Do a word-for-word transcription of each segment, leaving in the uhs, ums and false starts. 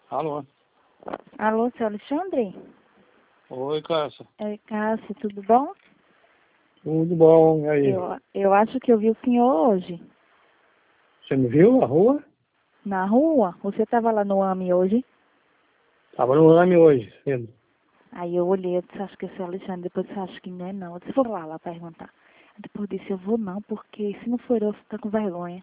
Alô? Alô, seu Alexandre? Oi, Cássia. É, Cássia, tudo bom? Tudo bom, e aí? Eu, eu acho que eu vi o senhor hoje. Você me viu na rua? Na rua? Você estava lá no AME hoje? Tava no AME hoje, cedo. Aí eu olhei, eu disse, acho que esse é o Alexandre. Depois eu disse, acho que não é não. Eu disse, vou lá, lá perguntar. Depois eu disse, eu vou não, porque se não for eu, você tá com vergonha.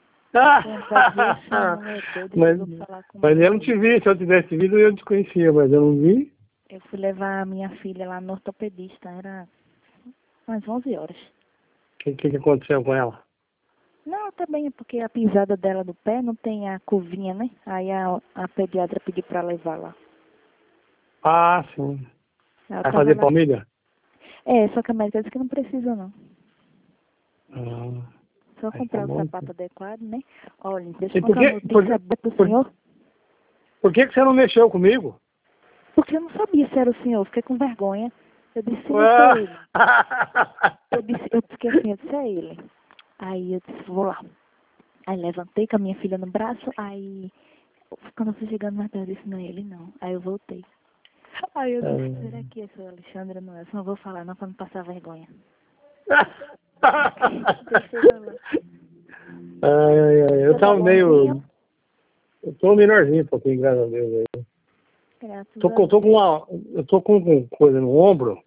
mas, mas eu não te vi, se eu tivesse visto eu te conhecia, mas eu não vi. Eu fui levar a minha filha lá no ortopedista, era umas onze horas. O que, que, que aconteceu com ela? Não, também é porque a pisada dela do pé não tem a curvinha, né? Aí a, a pediatra pediu pra levar lá. Ah, sim. Ela Vai tava fazer lá. palmilha? É, só que a médica disse que não precisa não. Ah, Só aí tá comprar o bom. sapato adequado, né? Olha, deixa E eu por contar uma que, por, notícia boa pro por, senhor. por que, que você não mexeu comigo? Porque eu não sabia se era o senhor, fiquei com vergonha. Eu disse, esse é Ah. ele. Eu disse, eu disse assim, eu disse, é ele. Aí eu disse, vou lá. Aí levantei com a minha filha no braço, aí quando eu fui chegando mais perto, eu disse, não é ele não. Aí eu voltei. Aí eu disse, será que esse é o Alexandre? Não é? Só não vou falar não pra não passar vergonha. Deixei ela lá. Ai, ai, ai. Eu Você tá tava meio. bonzinho? Eu tô menorzinho um pouquinho, graças a Deus. Aí. Graças Tô, a com- tô com Deus. uma. Eu tô com com coisa no ombro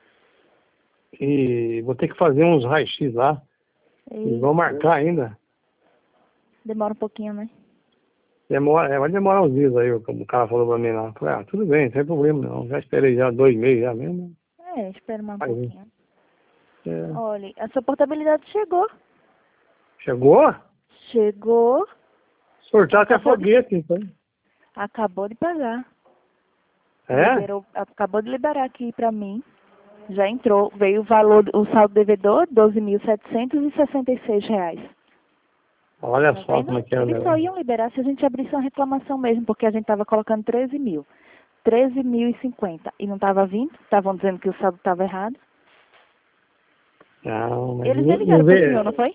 e vou ter que fazer uns raios-x lá. E vão Eita. marcar ainda. Demora um pouquinho, né? Demora, é, vai demorar uns dias aí, como o cara falou pra mim lá. Falei, ah, tudo bem, não tem problema não. Já esperei já dois meses já mesmo. É, espera mais um Aí, pouquinho. é. Olha, a sua portabilidade chegou. Chegou? Chegou. Sortar até Acabou de, foguete, então. acabou de pagar. É? Liberou, acabou de liberar aqui pra mim. Já entrou. Veio o valor, o saldo devedor, doze mil setecentos e sessenta e seis reais. Olha Tá só vendo? como é que é o Eles só negócio. iam liberar se a gente abrisse uma reclamação mesmo, porque a gente tava colocando treze mil. treze mil e cinquenta. E não tava vindo. Estavam dizendo que o saldo tava errado. Não, mas Eles nem não, não ligaram pro senhor, vê. não foi?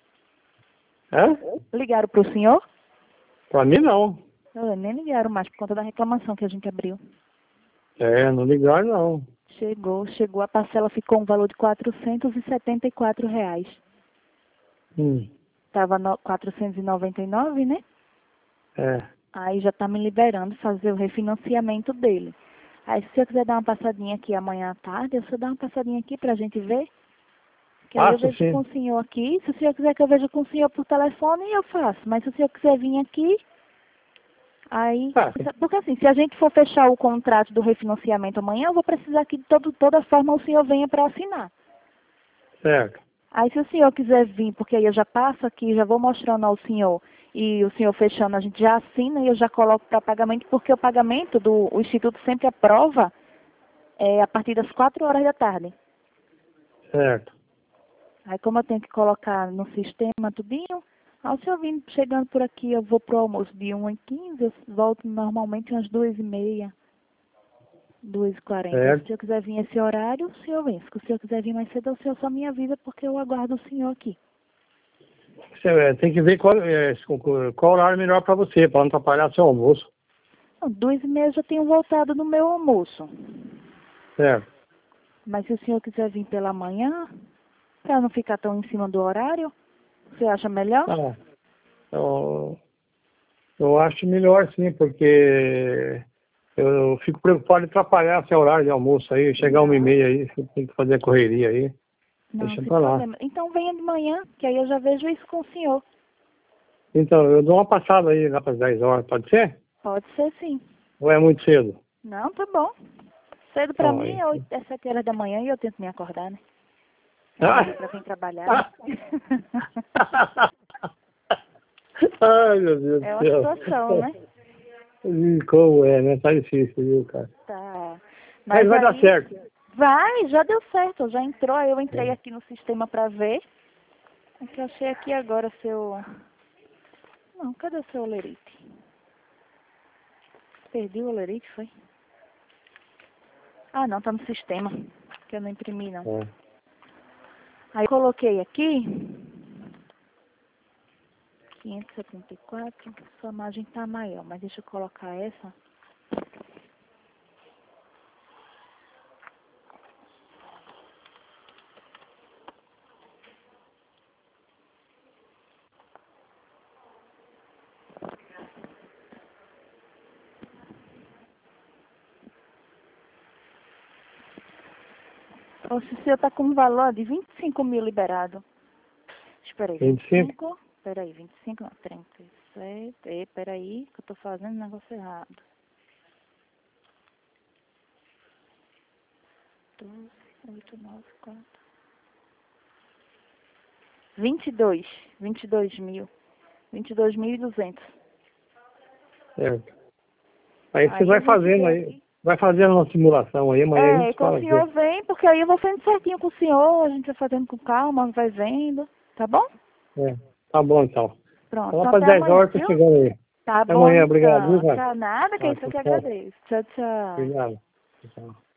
É? Ligaram pro senhor? Pra mim não. Não, nem ligaram mais por conta da reclamação que a gente abriu. É, não ligar não. Chegou, chegou, a parcela ficou um valor de quatrocentos e setenta e quatro reais. Hum, Tava no, quatrocentos e noventa e nove, né? é. Aí já tá me liberando fazer o refinanciamento dele. Aí se você quiser dar uma passadinha aqui amanhã à tarde, eu só dar uma passadinha aqui pra gente ver. Que aí eu Faço vejo com sim. o senhor aqui. Se o senhor quiser que eu veja com o senhor por telefone, eu faço. Mas se o senhor quiser vir aqui, aí... Ah, Porque assim, se a gente for fechar o contrato do refinanciamento amanhã, eu vou precisar que de todo, toda forma o senhor venha para assinar. certo. Aí se o senhor quiser vir, porque aí eu já passo aqui, já vou mostrando ao senhor, e o senhor fechando, a gente já assina e eu já coloco para pagamento, porque o pagamento do o Instituto sempre aprova é, a partir das quatro horas da tarde. Certo. Aí como eu tenho que colocar no sistema tudinho, aí o senhor vindo, chegando por aqui, eu vou pro almoço de uma e quinze, eu volto normalmente umas duas e meia, duas e quarenta. Se o Certo. senhor quiser vir esse horário, o senhor vem. Se o senhor quiser vir mais cedo, o senhor só me avisa, porque eu aguardo o senhor aqui. Você, é, tem que ver qual, é, qual horário é melhor pra você, pra não atrapalhar seu almoço. Não, duas e meia eu já tenho voltado no meu almoço. Certo. Mas se o senhor quiser vir pela manhã, para não ficar tão em cima do horário, você acha melhor? Ah, eu, eu acho melhor sim, porque eu fico preocupado em atrapalhar seu horário de almoço aí, chegar uma e Não, meia aí, você tem que fazer a correria aí. não, Deixa sem pra lá. problema. Então venha de manhã, que aí eu já vejo isso com o senhor. Então, eu dou uma passada aí lá para dez horas, pode ser? Pode ser sim. Ou é muito cedo? Não, tá bom. Cedo pra Então, mim aí. é oito, é sete horas da manhã e eu tento me acordar, né? Amanhã Ah! pra vir trabalhar, né? Ai, meu Deus É do uma céu. situação, né? Ih, como é, né? Tá difícil, viu, cara? Tá. Mas Mas vai dar aí, certo. vai, já deu certo, já entrou, aí eu entrei É. aqui no sistema pra ver. É que eu achei aqui agora seu... Não, cadê o seu olerite? Perdi o olerite, foi? Ah, não, tá no sistema, que eu não imprimi, não. É. Aí eu coloquei aqui, quinhentos e setenta e quatro. Sua margem tá maior, mas deixa eu colocar essa. O seu tá com um valor de vinte e cinco mil liberado. Espera aí, vinte e cinco? vinte e cinco? Espera aí, vinte e cinco não, trinta e sete. E, espera aí, que eu tô fazendo negócio errado. doze, oito, nove, quatro. vinte e dois. vinte e dois mil. vinte e dois mil e duzentos. Certo. Aí você Aí vai a gente fazendo vê aí, aqui. vai fazendo uma simulação aí, amanhã a É, gente quando fala o aqui. senhor vem, porque aí eu vou fazendo certinho com o senhor, a gente vai fazendo com calma, vai vendo, tá bom? É, tá bom então. Pronto, Então lá então para até dez amanhã, horas tô viu? chegando aí. Tá Até bom amanhã, obrigado, viu, então. cara? Tchau, nada, que é Tá, isso tchau, que eu tchau. agradeço. Tchau, tchau. Obrigado. Tchau.